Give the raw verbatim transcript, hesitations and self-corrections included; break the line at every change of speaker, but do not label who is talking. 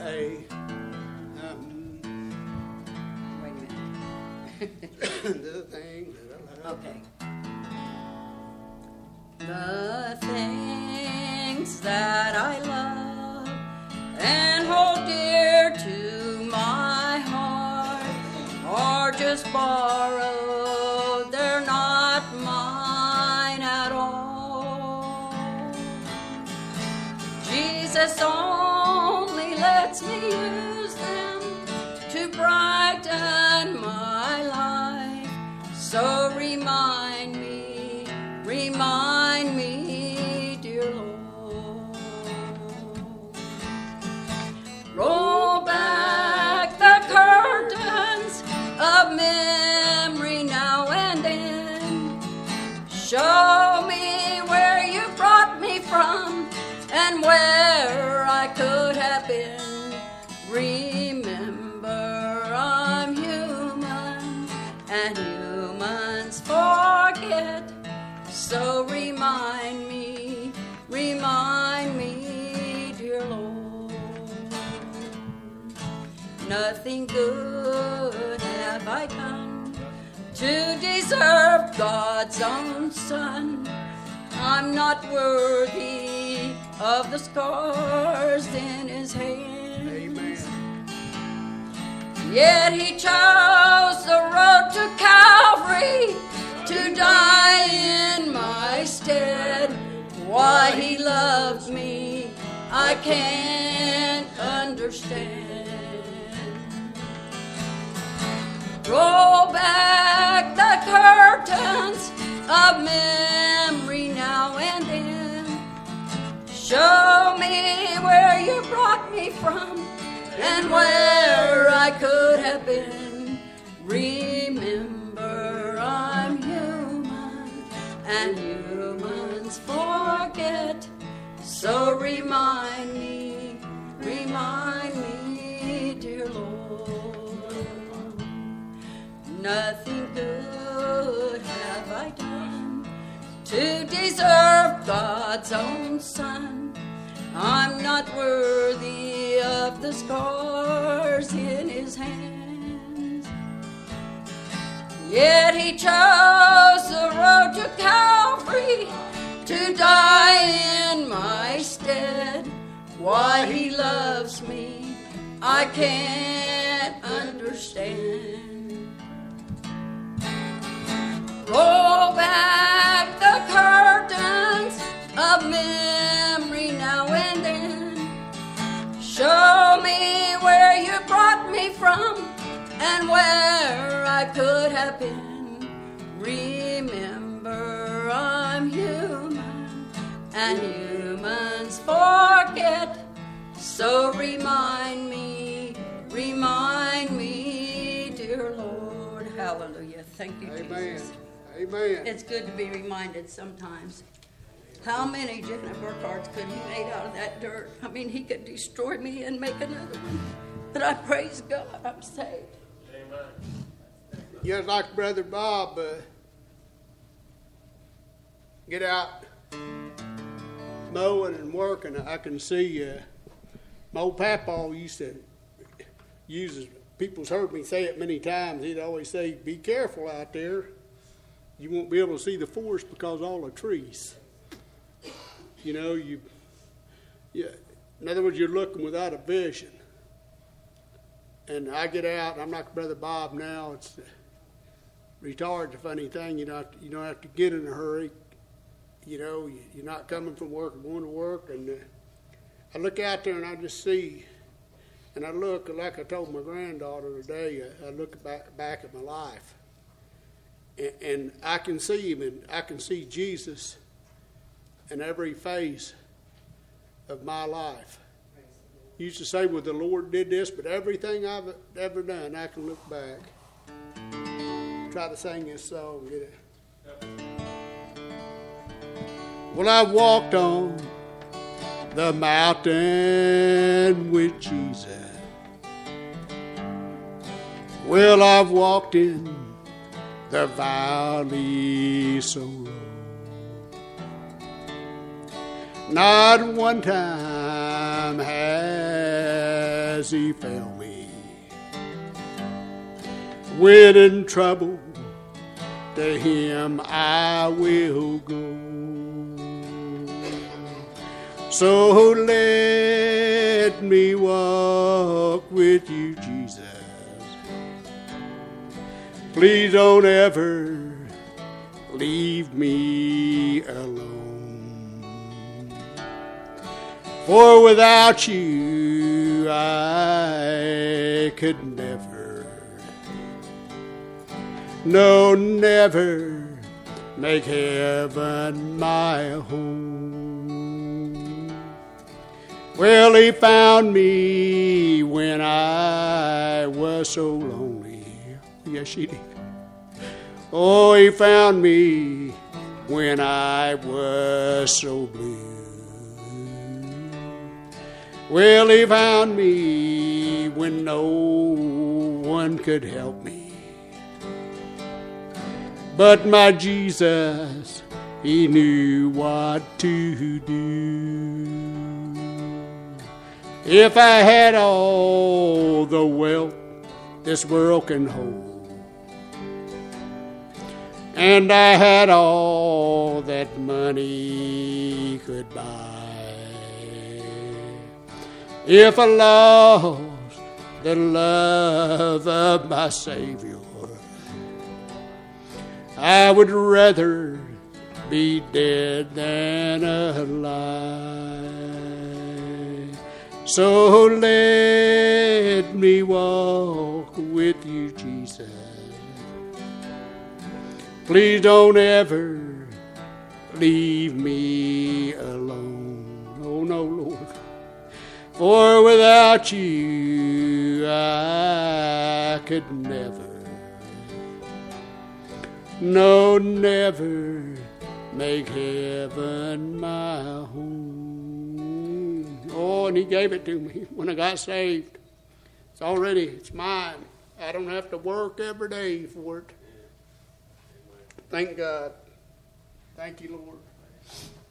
say. Um,
Wait a minute.
the thing that I love.
Okay. The things that I love and hold dear to my heart are just borrowed, they're not mine at all. Jesus only lets me use them to brighten my life, so remind me, remind me, dear Lord. Roll back the curtains of memory now and then. Show me where you brought me from and where I could have been. Remember, I'm human and humans forget. So remind me, remind me, dear Lord. Nothing good have I done to deserve God's own Son. I'm not worthy of the scars in His hands.
Amen.
Yet He chose the road to Calvary to die in my stead. Why He loved me, I can't understand. Roll back the curtains of memory now and then. Show me where you brought me from and where I could have been. Remember, I'm human and humans forget. So remind me, remind me, dear Lord. Nothing good have I done to deserve God's own Son. I'm not worthy of the scars in His hands. Yet He chose the road to Calvary to die in my stead. Why He loves me, I can't understand. Roll back the curtains of memory now and then. Show me where you brought me from and where I could have been. Remember, I'm human and humans forget. So remind me, remind me, dear Lord. Hallelujah. Thank you,
Amen.
Jesus.
Amen.
It's good to be reminded sometimes. How many Jenna Burkharts could He made out of that dirt? I mean, He could destroy me and make another one. But I praise God, I'm saved.
Amen. Just like Brother Bob, uh, get out mowing and working. I can see uh, my old papa used to use, people's heard me say it many times, he'd always say, be careful out there. You won't be able to see the forest because of all the trees. You know, you, yeah. In other words, you're looking without a vision. And I get out, and I'm like Brother Bob now. It's uh, retard's a funny thing. You don't, you don't have to get in a hurry. You know, you, you're not coming from work or going to work. And uh, I look out there, and I just see, and I look, like I told my granddaughter today, I, I look back, back at my life. And I can see Him, and I can see Jesus in every phase of my life. You used to say, well, the Lord did this, but everything I've ever done, I can look back. Try to sing this song. Get it? Well, I walked on the mountain with Jesus. Well, I've walked in the valley so low. Not one time have as he found me. When in trouble, to him I will go. So let me walk with you, Jesus. Please don't ever leave me alone. For without you, I could never, no, never make heaven my home. Well, he found me when I was so lonely. Yes, he did. Oh, he found me when I was so blue. Well, he found me when no one could help me. But my Jesus, he knew what to do. If I had all the wealth this world can hold, and I had all that money could buy, if I lost the love of my Savior, I would rather be dead than alive. So let me walk with you, Jesus. Please don't ever leave me alone. Oh, no, Lord. For without you, I could never, no, never make heaven my home. Oh, and he gave it to me when I got saved. It's already, it's mine. I don't have to work every day for it. Thank God. Thank you, Lord.